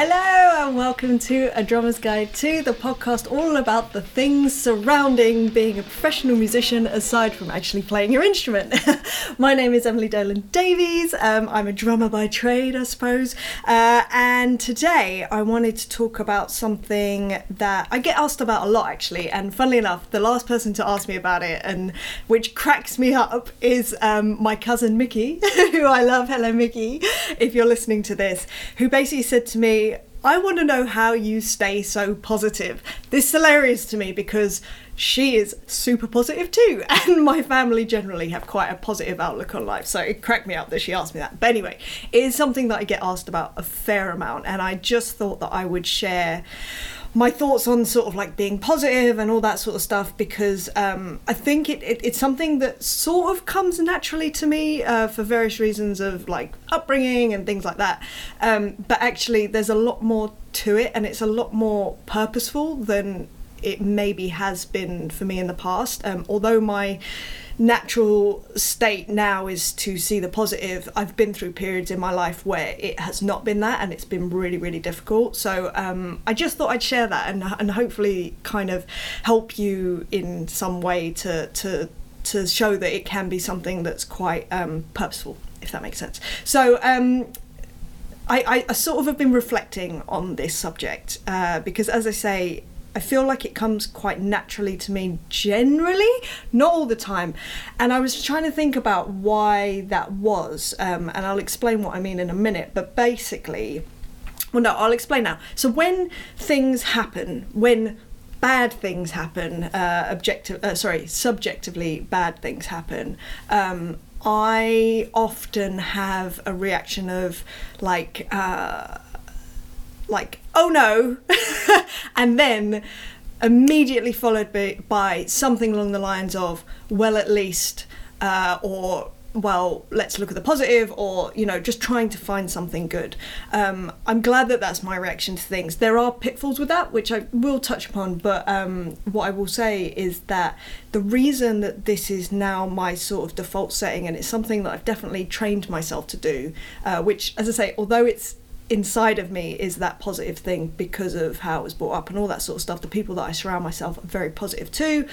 Hello and welcome to A Drummer's Guide to, the podcast all about the things surrounding being a professional musician aside from actually playing your instrument. My name is Emily Dolan Davies. I'm a drummer by trade, I suppose. And today I wanted to talk about something that I get asked about a lot actually. And funnily enough, the last person to ask me about it, and which cracks me up, is my cousin Mickey, who I love. Hello Mickey, if you're listening to this, who basically said to me, I want to know how you stay so positive. This is hilarious to me because she is super positive too, and my family generally have quite a positive outlook on life, so it cracked me up that she asked me that. But anyway, it is something that I get asked about a fair amount, and I just thought that I would share my thoughts on sort of like being positive and all that sort of stuff, because I think it's something that sort of comes naturally to me for various reasons of like upbringing and things like that. But actually there's a lot more to it, and it's a lot more purposeful than it maybe has been for me in the past. Although my natural state now is to see the positive, I've been through periods in my life where it has not been that, and it's been really, really difficult. So I just thought I'd share that and hopefully kind of help you in some way to show that it can be something that's quite purposeful, if that makes sense. So I sort of have been reflecting on this subject because, as I say, I feel like it comes quite naturally to me generally, not all the time. And I was trying to think about why that was, and I'll explain what I mean in a minute. But basically, well, no, I'll explain now. So when things happen, when bad things happen, subjectively bad things happen, I often have a reaction of like, oh no, and then immediately followed by something along the lines of, well, at least, or, well, let's look at the positive, or, you know, just trying to find something good. I'm glad that that's my reaction to things. There are pitfalls with that, which I will touch upon, but what I will say is that the reason that this is now my sort of default setting, and it's something that I've definitely trained myself to do, which, as I say, although it's inside of me, is that positive thing because of how I was brought up and all that sort of stuff. The people that I surround myself are very positive too.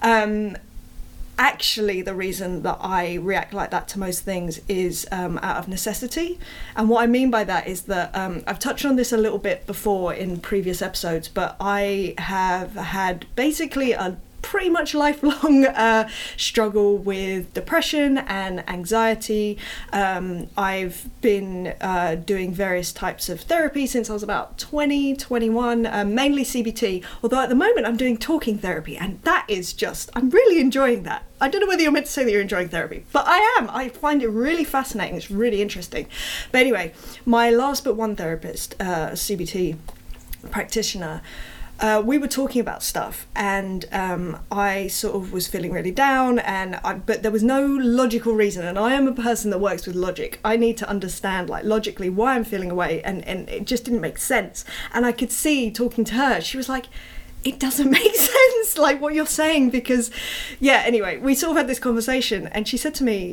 Actually, the reason that I react like that to most things is out of necessity. And what I mean by that is that I've touched on this a little bit before in previous episodes, but I have had basically a pretty much lifelong struggle with depression and anxiety. I've been doing various types of therapy since I was about 20, 21, mainly CBT, although at the moment I'm doing talking therapy, and that is just, I'm really enjoying that. I don't know whether you're meant to say that you're enjoying therapy, but I am. I find it really fascinating. It's really interesting. But anyway, my last but one therapist, CBT practitioner, we were talking about stuff, and I sort of was feeling really down, but there was no logical reason, and I am a person that works with logic. I need to understand, like, logically why I'm feeling away, and it just didn't make sense. And I could see, talking to her, she was like, it doesn't make sense, like, what you're saying, because, yeah, anyway, we sort of had this conversation, and she said to me,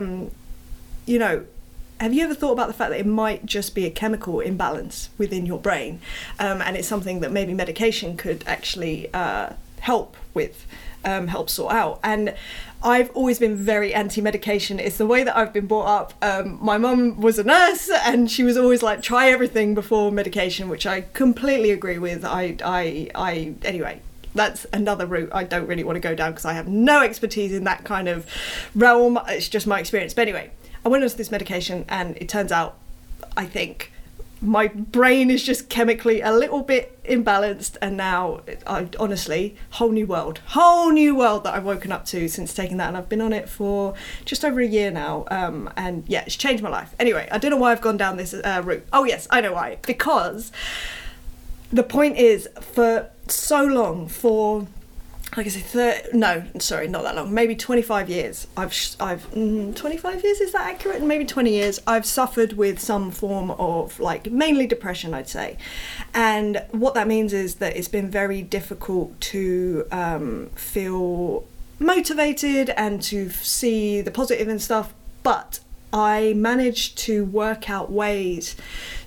you know, have you ever thought about the fact that it might just be a chemical imbalance within your brain? And it's something that maybe medication could actually help with, help sort out. And I've always been very anti-medication. It's the way that I've been brought up. My mum was a nurse, and she was always like, try everything before medication, which I completely agree with. Anyway, that's another route I don't really want to go down because I have no expertise in that kind of realm. It's just my experience. But anyway, I went onto this medication, and it turns out, I think, my brain is just chemically a little bit imbalanced, and now, honestly, whole new world that I've woken up to since taking that, and I've been on it for just over a year now, and yeah, it's changed my life. Anyway, I don't know why I've gone down this route. Oh yes, I know why. Because the point is, for so long, like I said, not that long, maybe 25 years. I've 25 years, is that accurate? Maybe 20 years. I've suffered with some form of, like, mainly depression, I'd say. And what that means is that it's been very difficult to feel motivated and to see the positive and stuff. But I managed to work out ways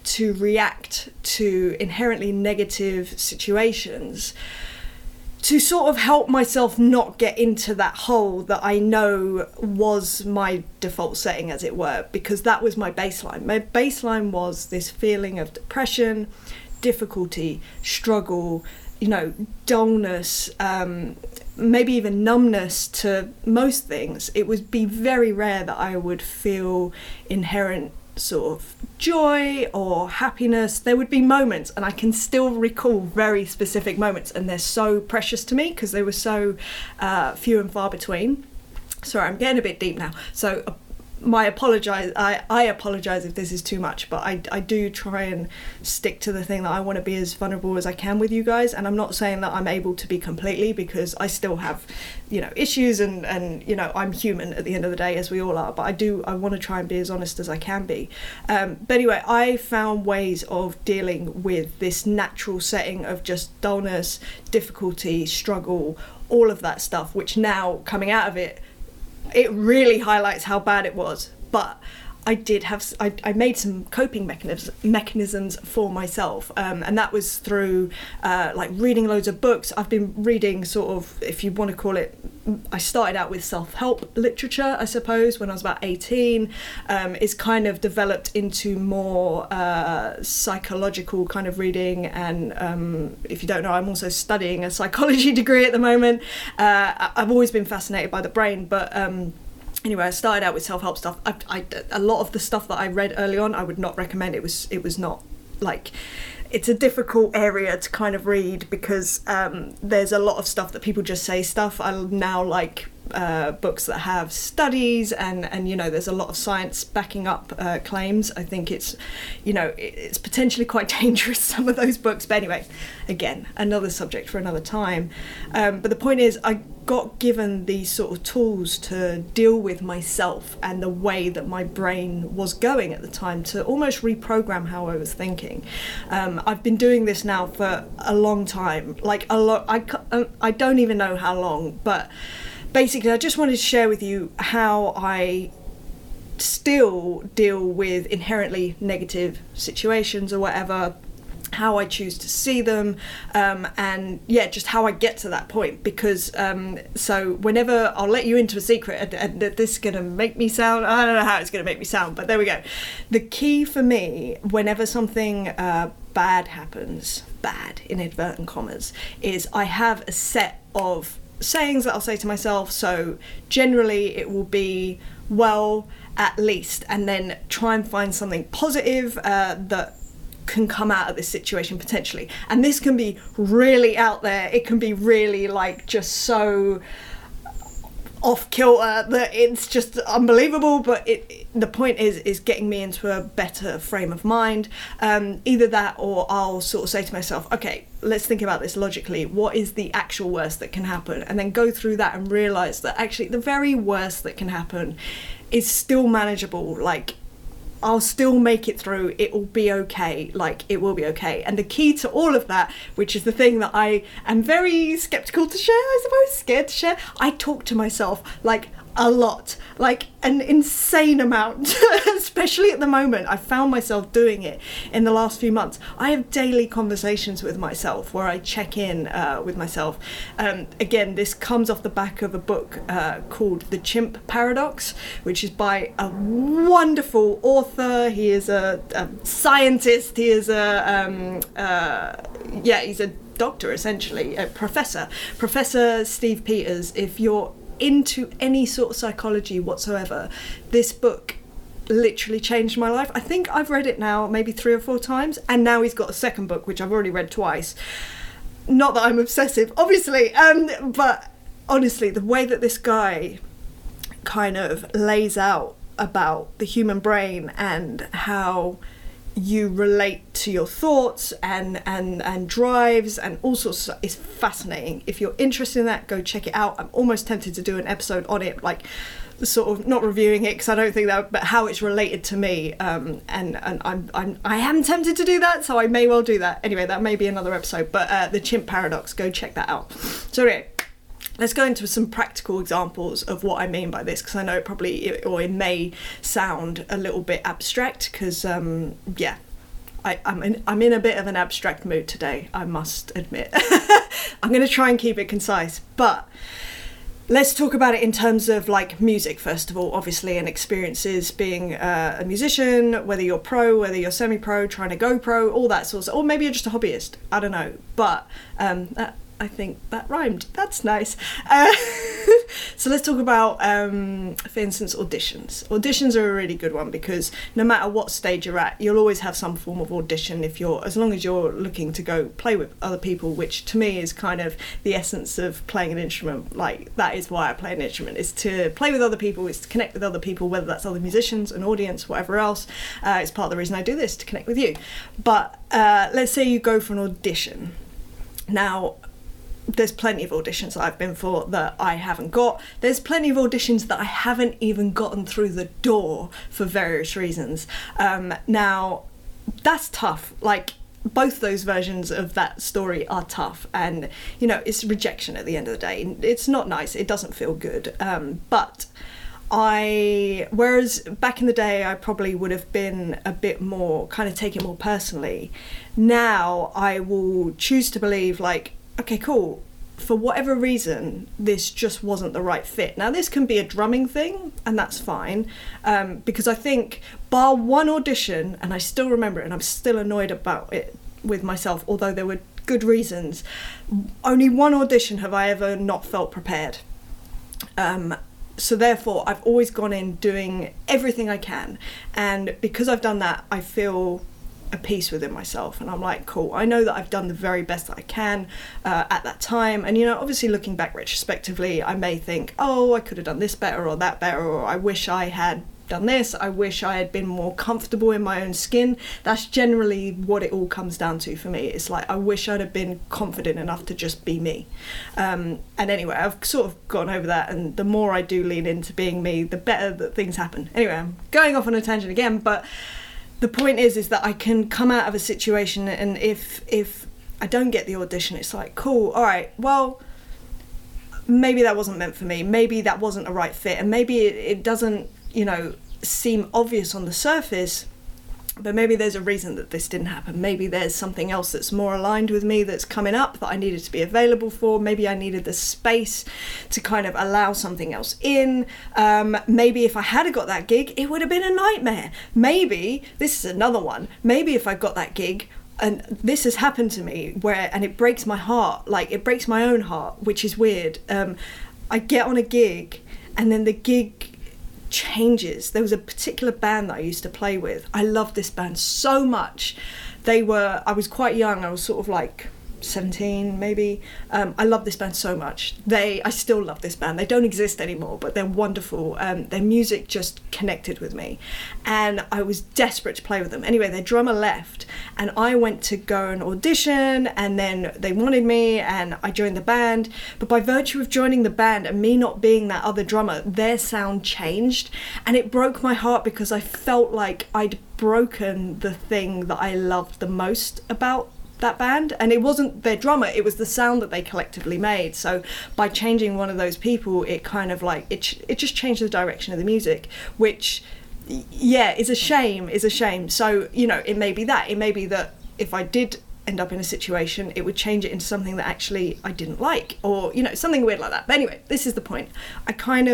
to react to inherently negative situations to sort of help myself not get into that hole that I know was my default setting, as it were, because that was my baseline. My baseline was this feeling of depression, difficulty, struggle, dullness, maybe even numbness to most things. It would be very rare that I would feel inherent sort of joy or happiness. There would be moments, and I can still recall very specific moments, and they're so precious to me because they were so few and far between. Sorry, I'm getting a bit deep now, so I apologize if this is too much, but I do try and stick to the thing that I want to be as vulnerable as I can with you guys. And I'm not saying that I'm able to be completely, because I still have issues, and I'm human at the end of the day, as we all are, but I want to try and be as honest as I can be. But anyway, I found ways of dealing with this natural setting of just dullness, difficulty, struggle, all of that stuff, which now, coming out of it really highlights how bad it was. But I made some coping mechanisms for myself, and that was through like reading loads of books. I've been reading sort of, if you want to call it, I started out with self-help literature, I suppose, when I was about 18. It's kind of developed into more psychological kind of reading, and if you don't know, I'm also studying a psychology degree at the moment. I've always been fascinated by the brain, but anyway, I started out with self-help stuff. A lot of the stuff that I read early on, I would not recommend. It was not like, it's a difficult area to kind of read, because there's a lot of stuff that people just say stuff. I now like books that have studies, and there's a lot of science backing up claims. I think it's potentially quite dangerous, some of those books, but anyway, again, another subject for another time. But the point is, I got given these sort of tools to deal with myself and the way that my brain was going at the time, to almost reprogram how I was thinking. I've been doing this now for a long time, like a lot. I don't even know how long, but basically I just wanted to share with you how I still deal with inherently negative situations or whatever, how I choose to see them, and just how I get to that point. Because so whenever, I'll let you into a secret, and this is going to make me sound, I don't know how it's going to make me sound, but there we go. The key for me, whenever something bad happens, bad in inverted commas, is I have a set of sayings that I'll say to myself. So generally it will be, well, at least, and then try and find something positive that can come out of this situation potentially. And this can be really out there, it can be really like just so off kilter that it's just unbelievable, but the point is getting me into a better frame of mind. Either that, or I'll sort of say to myself, okay, let's think about this logically. What is the actual worst that can happen? And then go through that and realise that actually the very worst that can happen is still manageable. Like, I'll still make it through, it will be okay, like it will be okay. And the key to all of that, which is the thing that I am very skeptical to share, I suppose, scared to share, I talk to myself like a lot, like an insane amount, especially at the moment. I found myself doing it in the last few months. I have daily conversations with myself where I check in with myself. Again, this comes off the back of a book called The Chimp Paradox, which is by a wonderful author. He is a scientist, he is he's a doctor, essentially, a Professor Steve Peters. If you're into any sort of psychology whatsoever, this book literally changed my life. I think I've read it now maybe 3 or 4 times, and now he's got a second book which I've already read twice. Not that I'm obsessive, obviously, but honestly, the way that this guy kind of lays out about the human brain and how you relate to your thoughts and drives and all sorts of, is fascinating. If you're interested in that, go check it out. I'm almost tempted to do an episode on it, like sort of not reviewing it because I don't think that, but how it's related to me. And I am tempted to do that, so I may well do that. Anyway, that may be another episode. But The Chimp Paradox, go check that out. So anyway, let's go into some practical examples of what I mean by this, because I know it may sound a little bit abstract, because I'm in a bit of an abstract mood today, I must admit. I'm going to try and keep it concise, but let's talk about it in terms of like music first of all, obviously, and experiences being a musician, whether you're pro, whether you're semi-pro, trying to go pro, all that sort of, or maybe you're just a hobbyist, I don't know, but I think that rhymed. That's nice. So let's talk about, for instance, auditions. Auditions are a really good one because no matter what stage you're at, you'll always have some form of audition as long as you're looking to go play with other people, which to me is kind of the essence of playing an instrument. Like, that is why I play an instrument, is to play with other people, is to connect with other people, whether that's other musicians, an audience, whatever else. It's part of the reason I do this, to connect with you. But let's say you go for an audition. Now, there's plenty of auditions that I've been for that I haven't got. There's plenty of auditions that I haven't even gotten through the door for various reasons. Now, that's tough. Like, both those versions of that story are tough, and you know, it's rejection at the end of the day. It's not nice. It doesn't feel good. But whereas back in the day I probably would have been a bit more, kind of take it more personally. Now I will choose to believe like, okay, cool, for whatever reason, this just wasn't the right fit. Now, this can be a drumming thing, and that's fine, because I think, bar one audition, and I still remember it, and I'm still annoyed about it with myself, although there were good reasons, only one audition have I ever not felt prepared. So therefore, I've always gone in doing everything I can, and because I've done that, I feel a peace within myself, and I'm like, cool, I know that I've done the very best that I can at that time. And you know, obviously looking back retrospectively, I may think, oh, I could have done this better or that better, or I wish I had done this, I wish I had been more comfortable in my own skin. That's generally what it all comes down to for me. It's like, I wish I'd have been confident enough to just be me. And anyway, I've sort of gotten over that, and the more I do lean into being me, the better that things happen. Anyway, I'm going off on a tangent again, but the point is that I can come out of a situation, and if I don't get the audition, it's like, cool, all right, well, maybe that wasn't meant for me, maybe that wasn't a right fit, and maybe it doesn't, you know, seem obvious on the surface, but maybe there's a reason that this didn't happen. Maybe there's something else that's more aligned with me that's coming up that I needed to be available for. Maybe I needed the space to kind of allow something else in. Maybe if I had got that gig, it would have been a nightmare. Maybe, this is another one, maybe if I got that gig, and this has happened to me, and it breaks my heart, like it breaks my own heart, which is weird. I get on a gig, and then the gig changes. There was a particular band that I used to play with. I loved this band so much. I was quite young, I was sort of like 17 maybe. I love this band so much. I still love this band. They don't exist anymore, but they're wonderful. Their music just connected with me, and I was desperate to play with them. Anyway, their drummer left, and I went to go and audition, and then they wanted me, and I joined the band. But by virtue of joining the band and me not being that other drummer, their sound changed, and it broke my heart because I felt like I'd broken the thing that I loved the most about that band. And it wasn't their drummer, it was the sound that they collectively made. So by changing one of those people, it kind of like it just changed the direction of the music, which is a shame. So, you know, it may be that if I did end up in a situation, it would change it into something that actually I didn't like, or, you know, something weird like that. But anyway, this is the point. I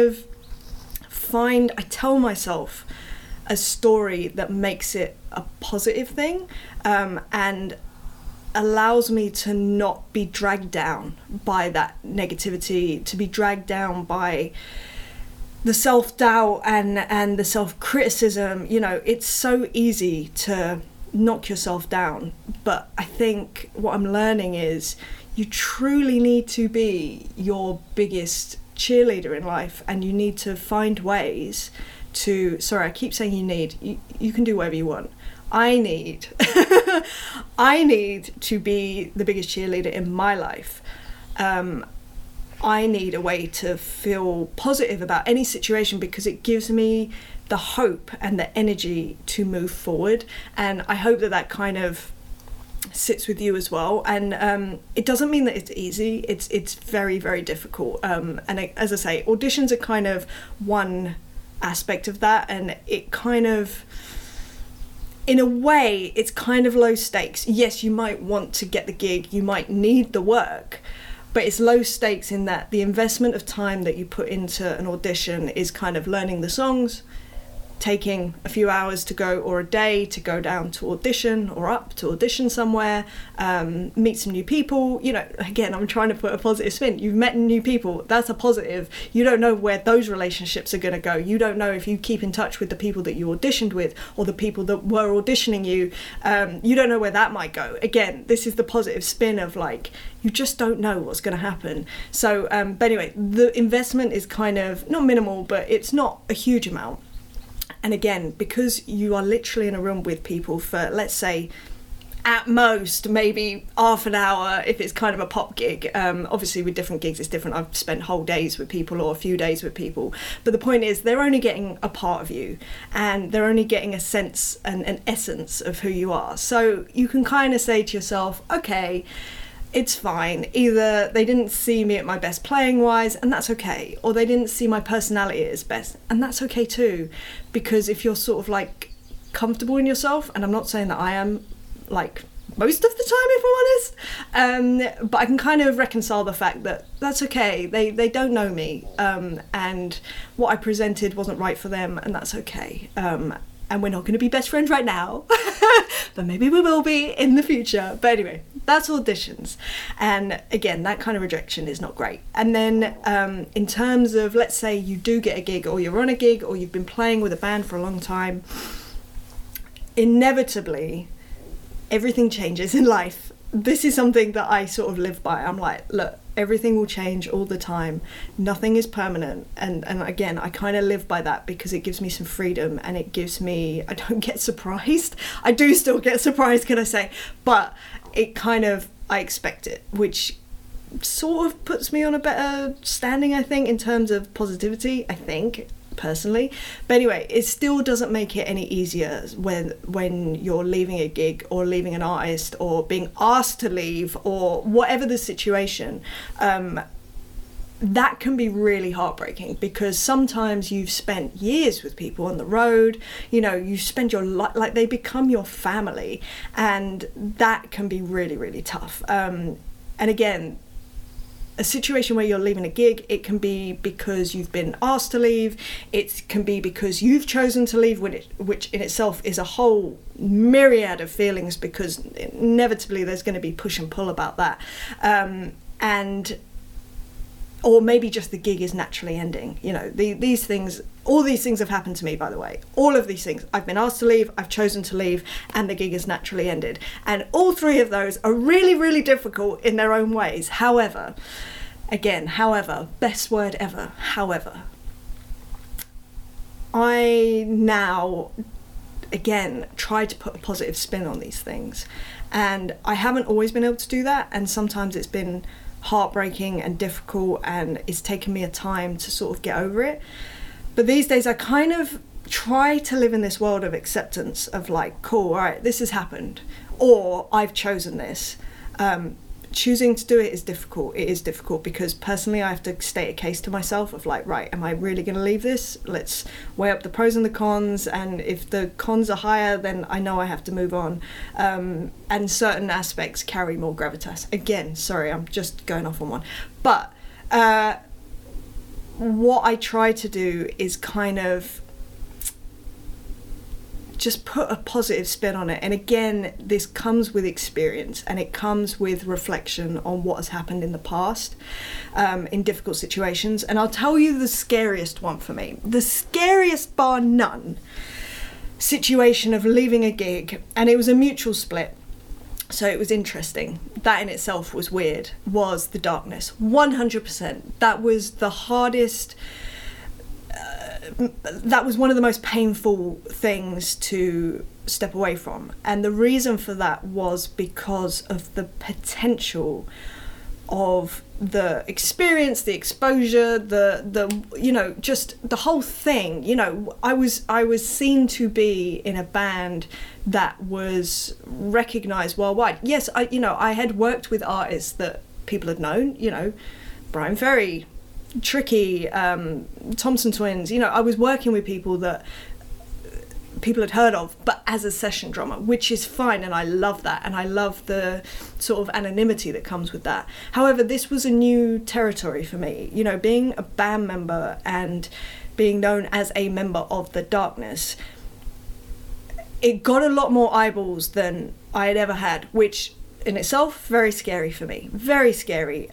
tell myself a story that makes it a positive thing, and allows me to not be dragged down by that negativity, to be dragged down by the self-doubt and the self-criticism. You know, it's so easy to knock yourself down, but I think what I'm learning is you truly need to be your biggest cheerleader in life, and you need to find ways to, sorry, I keep saying you can do whatever you want. I need to be the biggest cheerleader in my life. I need a way to feel positive about any situation, because it gives me the hope and the energy to move forward. And I hope that kind of sits with you as well. And it doesn't mean that it's easy. It's very, very difficult. And as I say, auditions are kind of one aspect of that, and it kind of in a way, it's kind of low stakes. Yes, you might want to get the gig, you might need the work, but it's low stakes in that the investment of time that you put into an audition is kind of learning the songs, taking a few hours to go, or a day to go down to audition or up to audition somewhere, meet some new people. You know, again, I'm trying to put a positive spin. You've met new people, that's a positive. You don't know where those relationships are going to go. You don't know if you keep in touch with the people that you auditioned with or the people that were auditioning you. You don't know where that might go. Again, this is the positive spin of like, you just don't know what's going to happen. So, but anyway, the investment is kind of not minimal, but it's not a huge amount. And again, because you are literally in a room with people for, let's say, at most, maybe half an hour if it's kind of a pop gig. Obviously, with different gigs, it's different. I've spent whole days with people or a few days with people. But the point is, they're only getting a part of you, and they're only getting a sense and an essence of who you are. So you can kind of say to yourself, okay, it's fine. Either they didn't see me at my best playing wise, and that's okay, or they didn't see my personality at its best, and that's okay too. Because if you're sort of like comfortable in yourself, and I'm not saying that I am like most of the time, if I'm honest, but I can kind of reconcile the fact that that's okay. They don't know me, and what I presented wasn't right for them, and that's okay. And we're not going to be best friends right now, but maybe we will be in the future. But anyway, that's auditions. And again, that kind of rejection is not great. And then in terms of, let's say you do get a gig, or you're on a gig, or you've been playing with a band for a long time, inevitably, everything changes in life. This is something that I sort of live by. I'm like, look, everything will change all the time. Nothing is permanent. And again, I kind of live by that because it gives me some freedom, and it gives me, I don't get surprised. I do still get surprised, can I say, but it kind of, I expect it, which sort of puts me on a better standing, I think, in terms of positivity, I think, personally. But anyway, it still doesn't make it any easier when you're leaving a gig or leaving an artist or being asked to leave or whatever the situation. That can be really heartbreaking, because sometimes you've spent years with people on the road, you know, you spend your life, like they become your family, and that can be really, really tough. And again, a situation where you're leaving a gig, it can be because you've been asked to leave, it can be because you've chosen to leave, which in itself is a whole myriad of feelings, because inevitably there's going to be push and pull about that. Or maybe just the gig is naturally ending. You know, these things, all these things have happened to me, by the way. All of these things. I've been asked to leave, I've chosen to leave, and the gig has naturally ended. And all three of those are really, really difficult in their own ways. However, best word ever, however, I now, again, try to put a positive spin on these things. And I haven't always been able to do that, and sometimes it's been heartbreaking and difficult, and it's taken me a time to sort of get over it. But these days I kind of try to live in this world of acceptance of like, cool, all right, this has happened, or I've chosen this. Choosing to do it is difficult. It is difficult because personally I have to state a case to myself of like, right, am I really going to leave this? Let's weigh up the pros and the cons, and if the cons are higher, then I know I have to move on. And certain aspects carry more gravitas. Again, sorry, I'm just going off on one. But what I try to do is kind of just put a positive spin on it. And again, this comes with experience, and it comes with reflection on what has happened in the past, in difficult situations. And I'll tell you the scariest one for me, the scariest bar none situation of leaving a gig, and it was a mutual split. So it was interesting. That in itself was weird, was the darkness. 100%. That was the hardest, that was one of the most painful things to step away from. And the reason for that was because of the potential of the experience, the exposure, the you know, just the whole thing. You know, I was seen to be in a band that was recognized worldwide. Yes, I had worked with artists that people had known, you know, Brian Ferry, Tricky, Thompson Twins. You know, I was working with people that people had heard of, but as a session drummer, which is fine, and I love that, and I love the sort of anonymity that comes with that. However, this was a new territory for me, you know, being a band member and being known as a member of the Darkness. It got a lot more eyeballs than I had ever had, which in itself, very scary for me, very scary.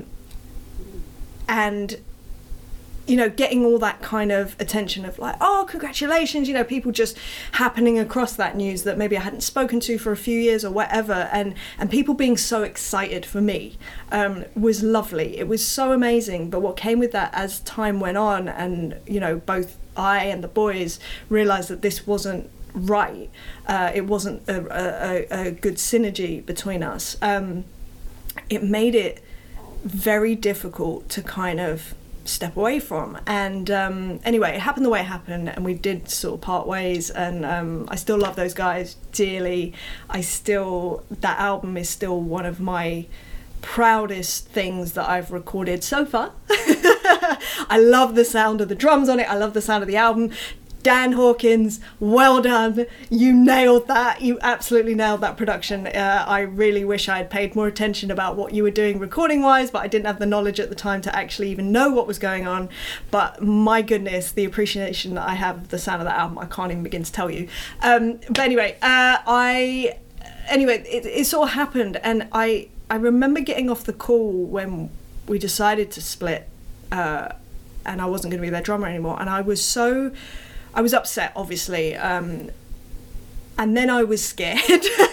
And you know, getting all that kind of attention of like, oh, congratulations, you know, people just happening across that news that maybe I hadn't spoken to for a few years or whatever, and people being so excited for me was lovely. It was so amazing. But what came with that as time went on, and, you know, both I and the boys realised that this wasn't right. It wasn't a good synergy between us. It made it very difficult to kind of step away from, and anyway, it happened the way it happened, and we did sort of part ways, and I still love those guys dearly. That album is still one of my proudest things that I've recorded so far. I love the sound of the drums on it, I love the sound of the album. Dan Hawkins, well done. You nailed that. You absolutely nailed that production. I really wish I had paid more attention about what you were doing recording wise, but I didn't have the knowledge at the time to actually even know what was going on. But my goodness, the appreciation that I have of the sound of that album, I can't even begin to tell you. But anyway, it sort of happened, and I remember getting off the call when we decided to split, and I wasn't going to be their drummer anymore, and I was upset, obviously, and then I was scared.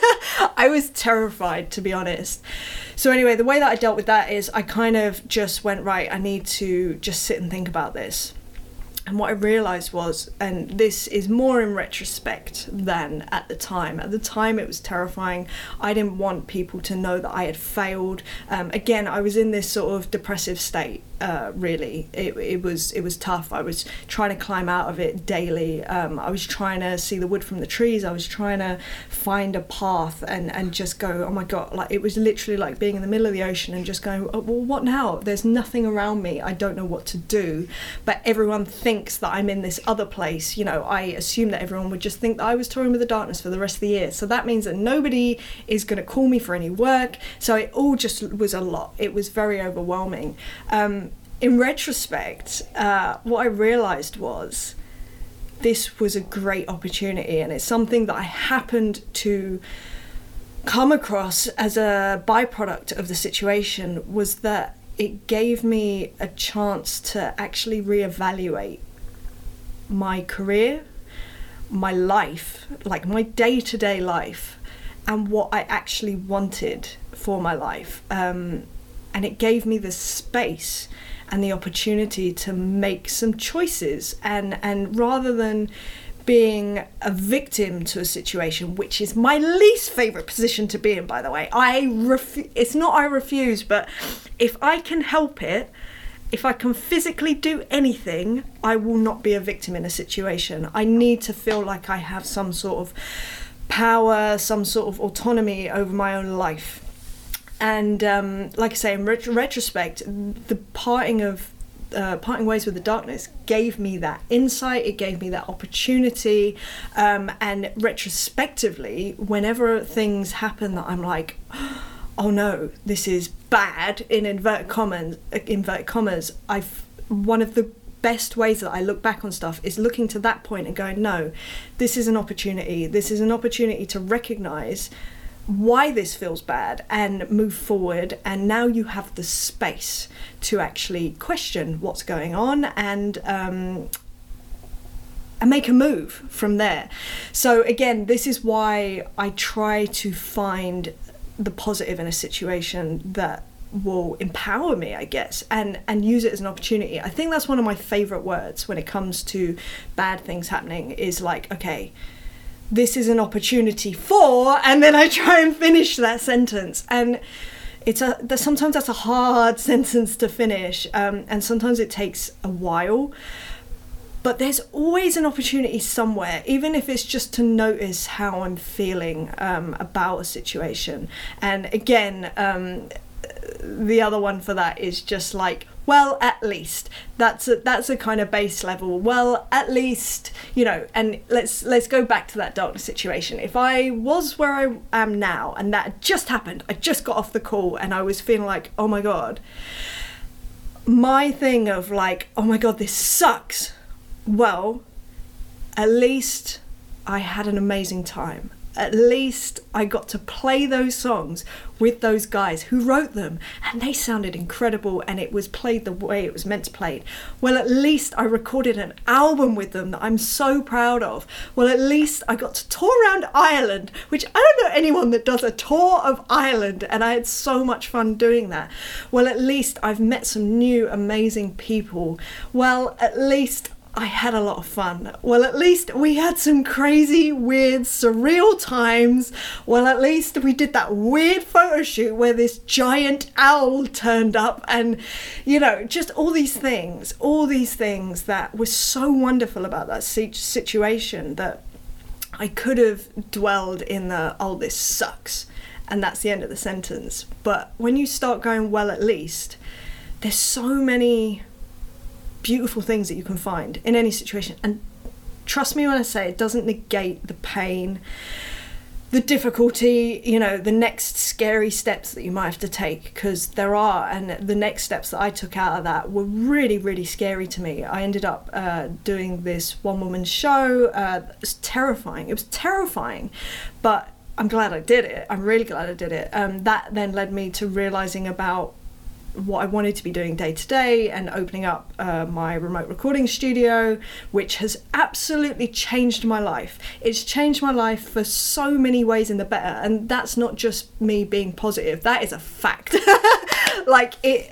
I was terrified, to be honest. So anyway, the way that I dealt with that is I kind of just went, right, I need to just sit and think about this. And what I realised was, and this is more in retrospect than at the time. At the time, it was terrifying. I didn't want people to know that I had failed. Again, I was in this sort of depressive state. Really, it was tough. I was trying to climb out of it daily. I was trying to see the wood from the trees. I was trying to find a path and just go, oh my God, like it was literally like being in the middle of the ocean and just going, oh, well, what now? There's nothing around me. I don't know what to do. But everyone thinks that I'm in this other place. You know, I assume that everyone would just think that I was touring with the Darkness for the rest of the year. So that means that nobody is going to call me for any work. So it all just was a lot. It was very overwhelming. In retrospect, what I realised was this was a great opportunity, and it's something that I happened to come across as a byproduct of the situation, was that it gave me a chance to actually reevaluate my career, my life, like my day-to-day life, and what I actually wanted for my life. And it gave me the space and the opportunity to make some choices, and rather than being a victim to a situation, which is my least favourite position to be in, by the way. It's not I refuse, but if I can help it, if I can physically do anything, I will not be a victim in a situation. I need to feel like I have some sort of power, some sort of autonomy over my own life. And like I say, in retrospect, the parting ways with the Darkness gave me that insight, it gave me that opportunity, and retrospectively, whenever things happen that I'm like, oh no, this is bad, in inverted commas, one of the best ways that I look back on stuff is looking to that point and going, no, this is an opportunity to recognise why this feels bad and move forward, and now you have the space to actually question what's going on and make a move from there. So again, this is why I try to find the positive in a situation that will empower me, I guess, and use it as an opportunity. I think that's one of my favourite words when it comes to bad things happening, is like, okay, this is an opportunity for, and then I try and finish that sentence. And sometimes that's a hard sentence to finish, and sometimes it takes a while, but there's always an opportunity somewhere, even if it's just to notice how I'm feeling about a situation. And again, the other one for that is just like, well, at least that's a kind of base level. Well, at least, you know, and let's go back to that darkness situation. If I was where I am now and that had just happened, I just got off the call and I was feeling like, oh my God, my thing of like, oh my God, this sucks. Well, at least I had an amazing time. At least I got to play those songs with those guys who wrote them, and they sounded incredible, and it was played the way it was meant to play. Well, at least I recorded an album with them that I'm so proud of. Well, at least I got to tour around Ireland, which I don't know anyone that does a tour of Ireland, and I had so much fun doing that. Well, at least I've met some new amazing people. Well, at least I had a lot of fun. Well, at least we had some crazy, weird, surreal times. Well, at least we did that weird photo shoot where this giant owl turned up, and, you know, just all these things that were so wonderful about that situation that I could have dwelled in the, oh, this sucks, and that's the end of the sentence. But when you start going, well, at least, there's so many beautiful things that you can find in any situation. And trust me when I say it doesn't negate the pain, the difficulty, you know, the next scary steps that you might have to take, because there are, and the next steps that I took out of that were really, really scary to me. I ended up doing this one-woman show. It was terrifying, but I'm glad I did it. I'm really glad I did it. That then led me to realizing about what I wanted to be doing day to day, and opening up my remote recording studio, which has absolutely changed my life. It's changed my life for so many ways in the better, and that's not just me being positive, that is a fact. Like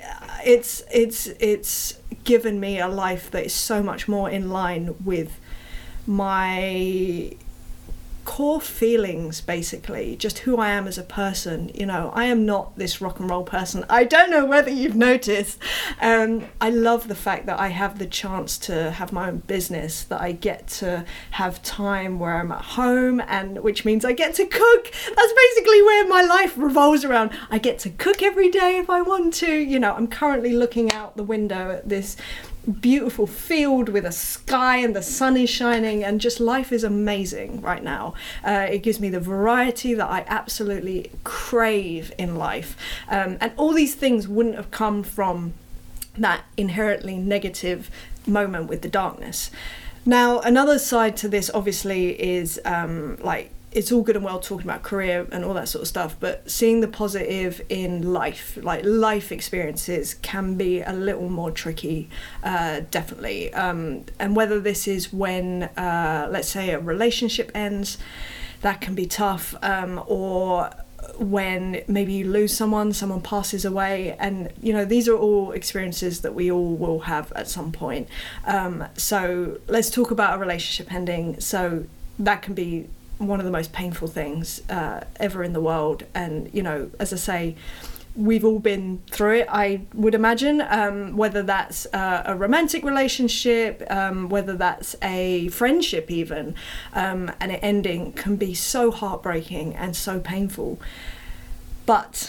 it's given me a life that is so much more in line with my core feelings, basically, just who I am as a person. You know, I am not this rock and roll person. I don't know whether you've noticed. I love the fact that I have the chance to have my own business, that I get to have time where I'm at home, and which means I get to cook. That's basically where my life revolves around. I get to cook every day if I want to. You know, I'm currently looking out the window at this beautiful field with a sky, and the sun is shining, and just life is amazing right now. It gives me the variety that I absolutely crave in life, and all these things wouldn't have come from that inherently negative moment with the darkness. Now, another side to this obviously is like, it's all good and well talking about career and all that sort of stuff, but seeing the positive in life, like life experiences, can be a little more tricky, definitely. And whether this is when, let's say, a relationship ends, that can be tough, or when maybe you lose someone passes away, and you know, these are all experiences that we all will have at some point. So let's talk about a relationship ending. So that can be one of the most painful things ever in the world, and you know, as I say, we've all been through it, I would imagine, whether that's a romantic relationship, whether that's a friendship even, and it ending can be so heartbreaking and so painful. But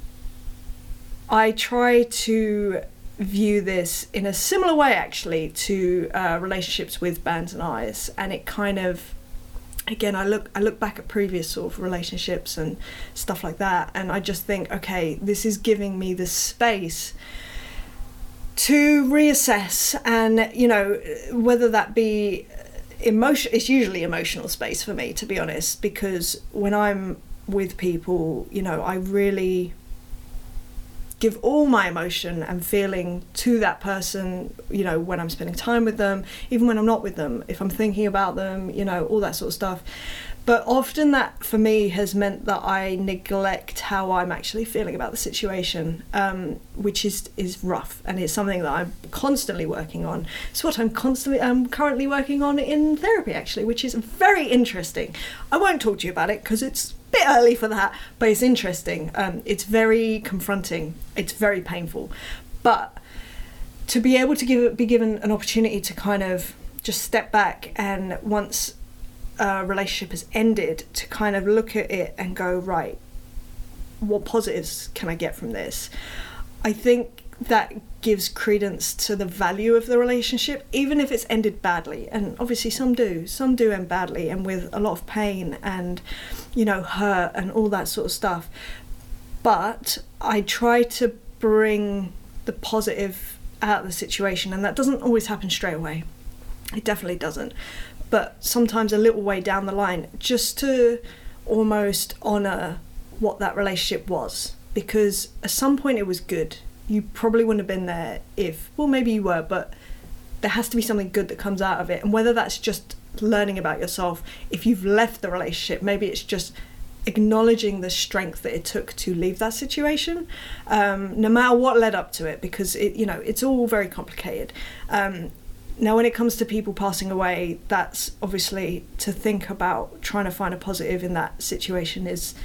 I try to view this in a similar way actually to relationships with bands and artists, and it kind of, again, I look back at previous sort of relationships and stuff like that, and I just think, okay, this is giving me the space to reassess, and you know, whether that be emotion, it's usually emotional space for me, to be honest, because when I'm with people, you know, I really give all my emotion and feeling to that person, you know, when I'm spending time with them, even when I'm not with them, if I'm thinking about them, you know, all that sort of stuff. But often that for me has meant that I neglect how I'm actually feeling about the situation, which is rough, and it's something that I'm constantly working on. It's what I'm currently working on in therapy actually, which is very interesting. I won't talk to you about it because it's a bit early for that, but it's interesting. It's very confronting, it's very painful, but to be able to be given an opportunity to kind of just step back, and once a relationship has ended, to kind of look at it and go, right, what positives can I get from this? I think that gives credence to the value of the relationship, even if it's ended badly. And obviously some do end badly and with a lot of pain and, you know, hurt and all that sort of stuff. But I try to bring the positive out of the situation, and that doesn't always happen straight away. It definitely doesn't. But sometimes a little way down the line, just to almost honour what that relationship was. Because at some point it was good. You probably wouldn't have been there if, well, maybe you were, but there has to be something good that comes out of it. And whether that's just learning about yourself, if you've left the relationship, maybe it's just acknowledging the strength that it took to leave that situation, no matter what led up to it, because it, you know, it's all very complicated. Now, when it comes to people passing away, that's obviously to think about trying to find a positive in that situation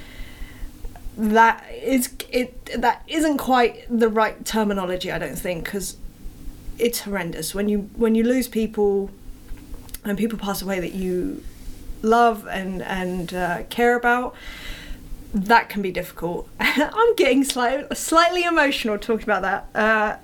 that isn't quite the right terminology, I don't think, because it's horrendous when you lose people and people pass away that you love and care about. That can be difficult. I'm getting slightly emotional talking about that.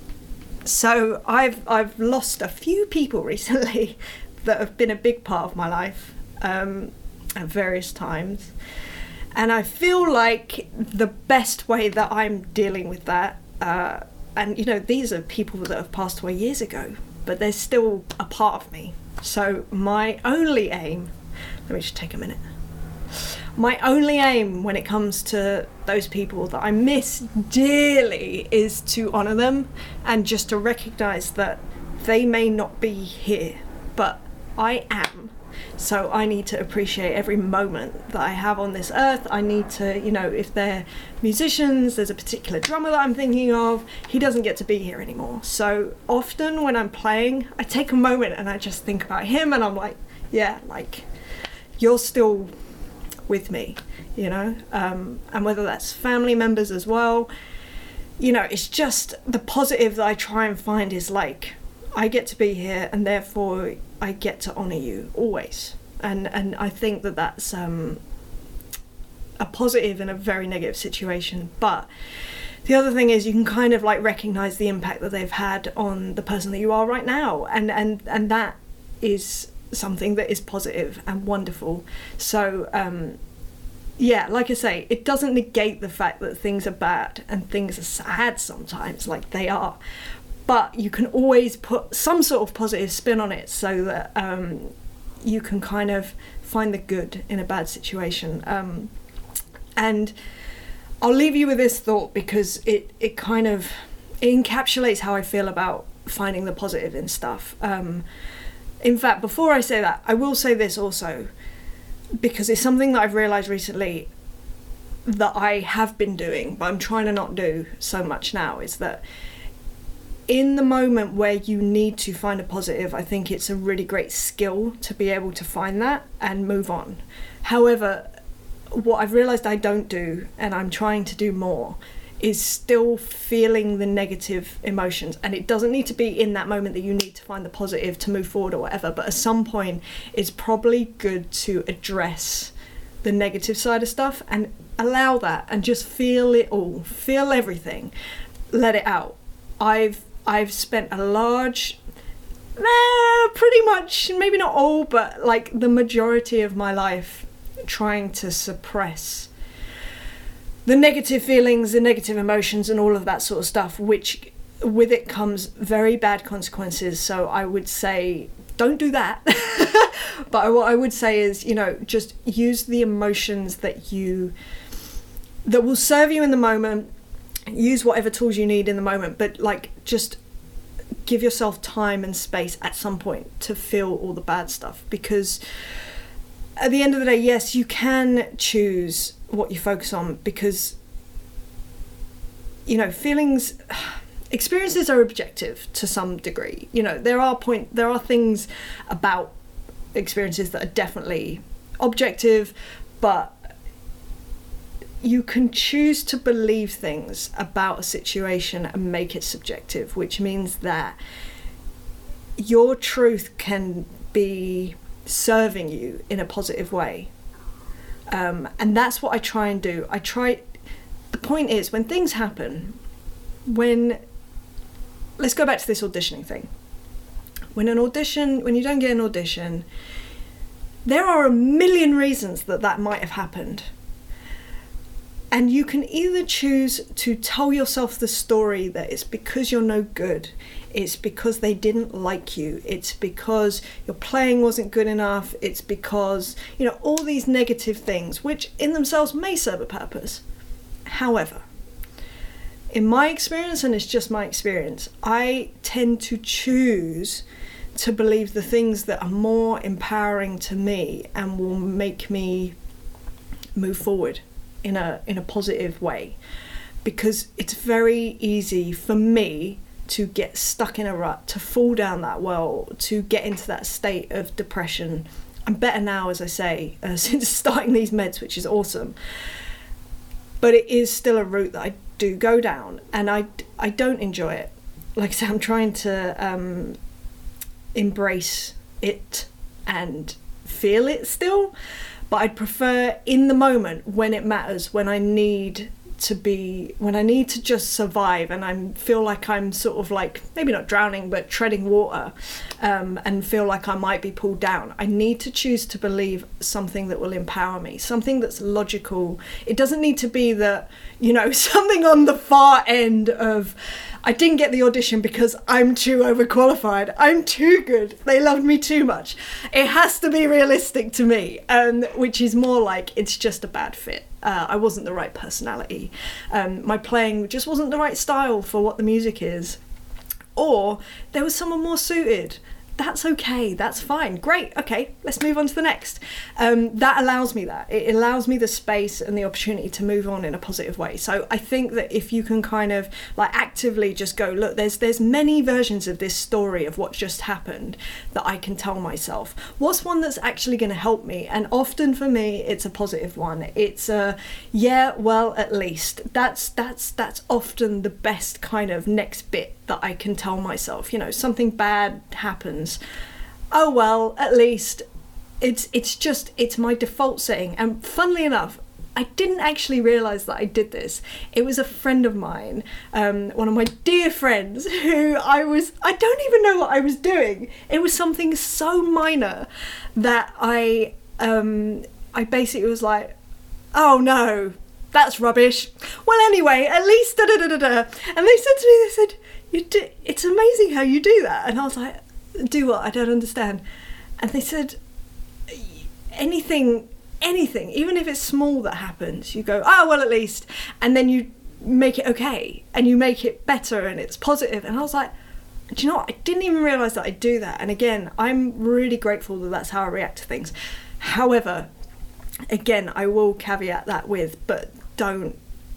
So I've lost a few people recently that have been a big part of my life at various times. And I feel like the best way that I'm dealing with that, and you know, these are people that have passed away years ago, but they're still a part of me. So my only aim, let me just take a minute. My only aim when it comes to those people that I miss dearly is to honour them and just to recognise that they may not be here, but I am. So I need to appreciate every moment that I have on this earth. I need to, you know, if they're musicians, there's a particular drummer that I'm thinking of, he doesn't get to be here anymore. So often when I'm playing, I take a moment and I just think about him and I'm like, yeah, like, you're still with me, you know, and whether that's family members as well, you know, it's just the positive that I try and find is like, I get to be here and therefore I get to honour you always. And I think that that's a positive in a very negative situation. But the other thing is you can kind of like recognise the impact that they've had on the person that you are right now, and that is something that is positive and wonderful. So yeah, like I say, it doesn't negate the fact that things are bad and things are sad sometimes, like they are, but you can always put some sort of positive spin on it so that you can kind of find the good in a bad situation. And I'll leave you with this thought because it encapsulates how I feel about finding the positive in stuff. In fact, before I say that, I will say this also, because it's something that I've realised recently that I have been doing, but I'm trying to not do so much now, is that in the moment where you need to find a positive, I think it's a really great skill to be able to find that and move on. However, what I've realised I don't do, and I'm trying to do more, is still feeling the negative emotions. And it doesn't need to be in that moment that you need to find the positive to move forward or whatever, but at some point it's probably good to address the negative side of stuff and allow that and just feel it all, feel everything, let it out. I've spent a large, pretty much, maybe not all, but like the majority of my life trying to suppress the negative feelings, the negative emotions and all of that sort of stuff, which with it comes very bad consequences. So I would say don't do that. But what I would say is, you know, just use the emotions that will serve you in the moment. Use whatever tools you need in the moment, but like just give yourself time and space at some point to feel all the bad stuff, because at the end of the day, yes, you can choose what you focus on, because, you know, experiences are objective to some degree. You know, there are things about experiences that are definitely objective, but you can choose to believe things about a situation and make it subjective, which means that your truth can be serving you in a positive way. And that's what I try and do. The point is, when things happen, when let's go back to this auditioning thing. When you don't get an audition, there are a million reasons that might have happened. And you can either choose to tell yourself the story that it's because you're no good, it's because they didn't like you, it's because your playing wasn't good enough, it's because, all these negative things, which in themselves may serve a purpose. However, in my experience, and it's just my experience, I tend to choose to believe the things that are more empowering to me and will make me move forward in a positive way, because it's very easy for me to get stuck in a rut, to fall down that well, to get into that state of depression. I'm better now, as I say, since starting these meds, which is awesome, but it is still a route that I do go down, and I don't enjoy it. Like I said, I'm trying to embrace it and feel it still, but I'd prefer in the moment, when it matters, when I need to just survive, and I feel like I'm sort of like, maybe not drowning, but treading water, and feel like I might be pulled down. I need to choose to believe something that will empower me, something that's logical. It doesn't need to be that, something on the far end of, I didn't get the audition because I'm too overqualified, I'm too good, they loved me too much. It has to be realistic to me, which is more like it's just a bad fit. I wasn't the right personality. My playing just wasn't the right style for what the music is. Or there was someone more suited. That's okay, that's fine, great, okay, let's move on to the next. That allows me that. It allows me the space and the opportunity to move on in a positive way. So I think that if you can kind of like actively just go, look, there's many versions of this story of what just happened that I can tell myself. What's one that's actually going to help me? And often for me, it's a positive one. It's at least. That's often the best kind of next bit that I can tell myself. Something bad happens. Oh well, at least it's my default setting. And funnily enough, I didn't actually realise that I did this. It was a friend of mine, one of my dear friends, who I don't even know what I was doing. It was something so minor that I basically was like, oh no, that's rubbish. Well, anyway, at least da da da da da. And they said to me, it's amazing how you do that. And I was like, do what? I don't understand. And they said, anything, even if it's small that happens, you go, oh, well, at least. And then you make it okay, and you make it better, and it's positive. And I was like, do you know what? I didn't even realise that I do that. And again, I'm really grateful that that's how I react to things. However, again, I will caveat that with, but don't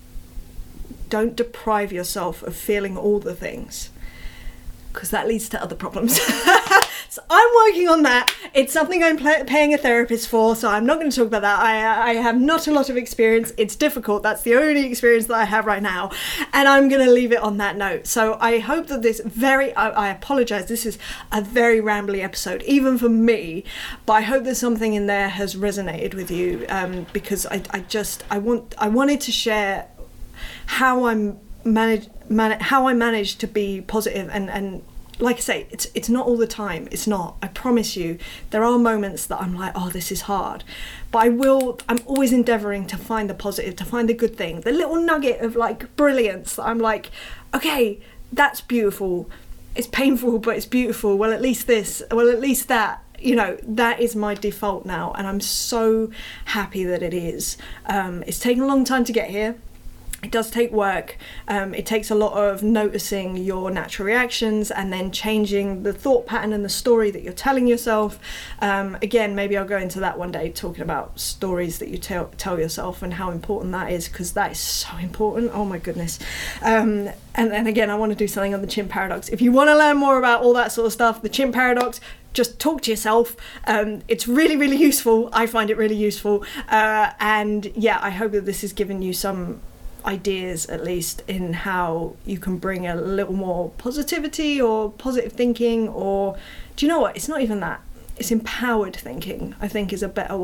deprive yourself of feeling all the things, because that leads to other problems. So I'm working on that. It's something I'm paying a therapist for, so I'm not going to talk about that. I have not a lot of experience. It's difficult. That's the only experience that I have right now, and I'm going to leave it on that note. So I hope that I apologise, this is a very rambly episode, even for me, but I hope that something in there has resonated with you, because I wanted to share how I managed to be positive, and like I say, it's not all the time. It's not. I promise you, there are moments that I'm like, oh, this is hard, but I'm always endeavouring to find the positive, to find the good thing, the little nugget of like brilliance that I'm like, okay, that's beautiful. It's painful, but it's beautiful. Well, at least this. Well, at least that. That is my default now, and I'm so happy that it is. It's taken a long time to get here. It does take work. It takes a lot of noticing your natural reactions and then changing the thought pattern and the story that you're telling yourself. Again, maybe I'll go into that one day, talking about stories that you tell yourself and how important that is, because that is so important. Oh my goodness. And then again, I want to do something on the chimp paradox. If you want to learn more about all that sort of stuff, the chimp paradox, just talk to yourself. It's really, really useful. I find it really useful. And yeah, I hope that this has given you some ideas, at least, in how you can bring a little more positivity or positive thinking, or do you know what, it's not even that, it's empowered thinking, I think, is a better way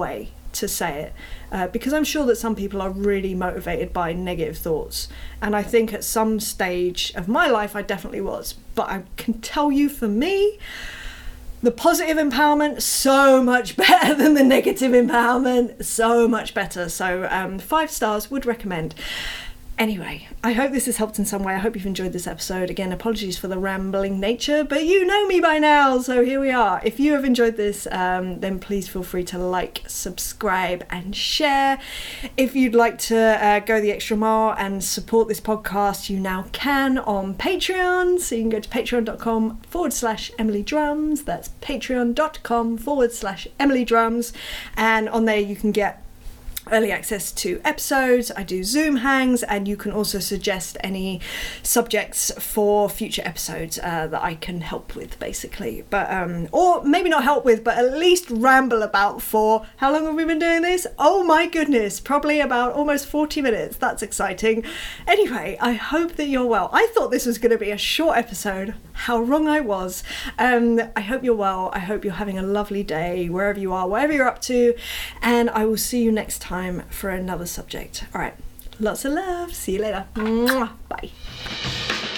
to say it, because I'm sure that some people are really motivated by negative thoughts, and I think at some stage of my life I definitely was, but I can tell you, for me, the positive empowerment, so much better than the negative empowerment, so much better. So 5 stars, would recommend. Anyway, I hope this has helped in some way. I hope you've enjoyed this episode. Again, apologies for the rambling nature, but you know me by now, so here we are. If you have enjoyed this, then please feel free to like, subscribe, and share. If you'd like to go the extra mile and support this podcast, you now can on Patreon. So you can go to patreon.com/Emily Drums. That's patreon.com/Emily Drums. And on there you can get early access to episodes. I do Zoom hangs, and you can also suggest any subjects for future episodes that I can help with, basically. But or maybe not help with, but at least ramble about for how long have we been doing this? Oh my goodness, probably about almost 40 minutes. That's exciting. Anyway, I hope that you're well. I thought this was going to be a short episode. How wrong I was. I hope you're well. I hope you're having a lovely day wherever you are, whatever you're up to, and I will see you next time for another subject. All right, lots of love. See you later. Mwah. Bye.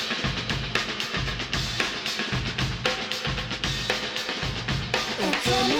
It's